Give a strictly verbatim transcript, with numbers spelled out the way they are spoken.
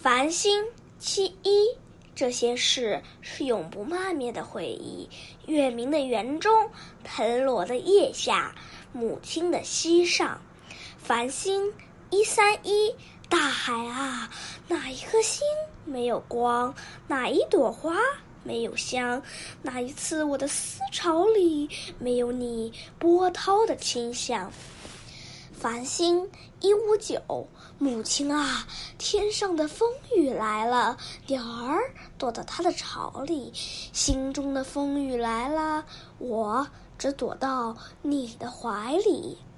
繁星其一，这些事是永不磨灭的回忆。月明的园中，藤萝的叶下，母亲的膝上。繁星一三一，大海啊，哪一颗星没有光？哪一朵花没有香？哪一次我的思潮里没有你波涛的清香？繁星一五九，母亲啊，天上的风雨来了，鸟儿躲到它的巢里，心中的风雨来了，我只躲到你的怀里。